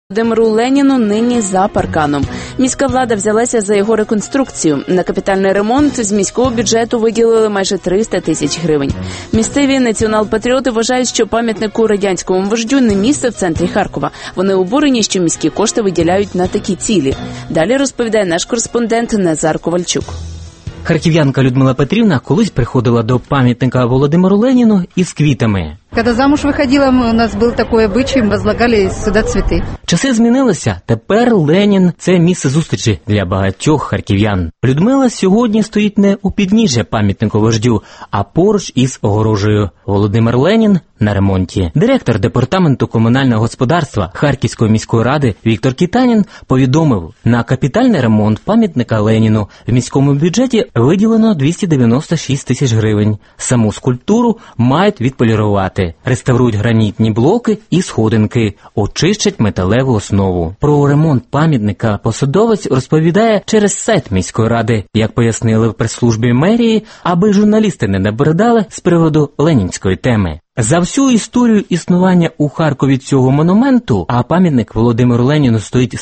Володимиру Леніну нині за парканом. Міська влада взялася за його реконструкцію. На капітальний ремонт з міського бюджету виділили майже 300 тисяч гривень. Місцеві націонал-патріоти вважають, що пам'ятнику радянському вождю не місце в центрі Харкова. Вони обурені, що міські кошти виділяють на такі цілі. Далі розповідає наш кореспондент Назар Ковальчук. Харків'янка Людмила Петрівна колись приходила до пам'ятника Володимиру Леніну із квітами. Когда замуж выходила, у нас был такой обычай, возлагали сюда цветы. Часи змінилися. Тепер Ленін – це місце зустрічі для багатьох харків'ян. Людмила сьогодні стоїть не у підніжжя пам'ятнику вождю, а поруч із огорожею. Володимир Ленін на ремонті. Директор департаменту комунального господарства Харківської міської ради Віктор Кітанін повідомив, на капітальний ремонт пам'ятника Леніну в міському бюджеті виділено 296 тисяч гривень. Саму скульптуру мають відполірувати. Реставрують гранітні блоки і сходинки, очищать металеву основу. Про ремонт пам'ятника посадовець розповідає через сайт міської ради. Як пояснили в прес-службі мерії, аби журналісти не набридали з приводу ленінської теми. За всю історію існування у Харкові цього монументу, а пам'ятник Володимиру Леніну стоїть з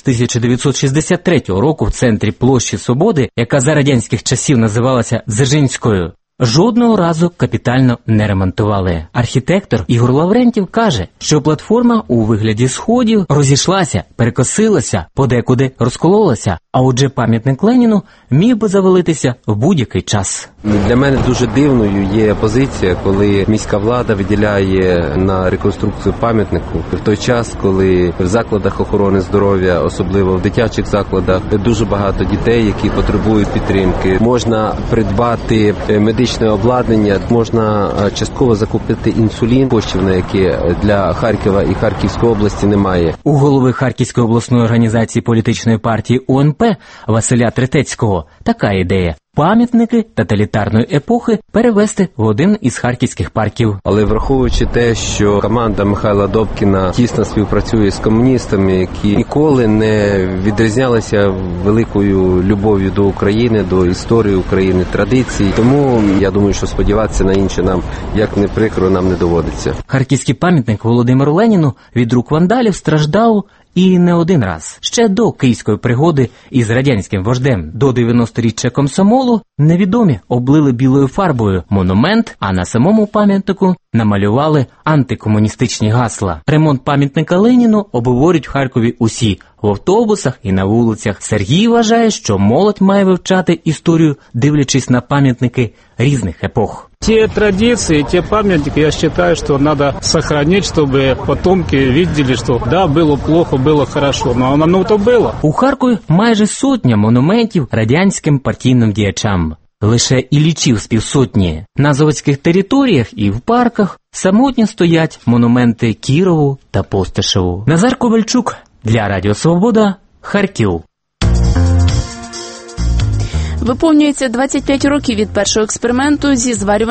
1963 року в центрі площі Свободи, яка за радянських часів називалася Дзержинською, жодного разу капітально не ремонтували. Архітектор Ігор Лаврентів каже, що платформа у вигляді сходів розійшлася, перекосилася, подекуди розкололася, а отже пам'ятник Леніну міг би завалитися в будь-який час. Для мене дуже дивною є позиція, коли міська влада виділяє на реконструкцію пам'ятнику в той час, коли в закладах охорони здоров'я, особливо в дитячих закладах, дуже багато дітей, які потребують підтримки. Можна придбати медичне обладнання, можна частково закупити інсулін, коштів на які для Харкова і Харківської області немає. У голови Харківської обласної організації політичної партії УНП Василя Третецького така ідея. Пам'ятники тоталітарної епохи перевести в один із харківських парків. Але враховуючи те, що команда Михайла Добкіна тісно співпрацює з комуністами, які ніколи не відрізнялися великою любов'ю до України, до історії України, традицій, тому я думаю, що сподіватися на інше нам, як не прикро, нам не доводиться. Харківський пам'ятник Володимиру Леніну від рук вандалів страждав і не один раз. Ще до київської пригоди із радянським вождем до 90-річчя комсомолу невідомі облили білою фарбою монумент, а на самому пам'ятнику намалювали антикомуністичні гасла. Ремонт пам'ятника Леніну обговорюють в Харкові усі – в автобусах і на вулицях. Сергій вважає, що молодь має вивчати історію, дивлячись на пам'ятники різних епох. Те традиции, те памятники, я считаю, что надо сохранить, чтобы потомки видели, что да, было плохо, было хорошо, но оно-то было. У Харкові майже сотня монументів радянським партійним діячам. Лише Іллічів з півсотні. На заводських територіях і в парках самотньо стоять монументи Кірову та Постишеву. Назар Ковальчук для Радіо Свобода, Харків. Виповнюється 25 років від першого експерименту зі зварювання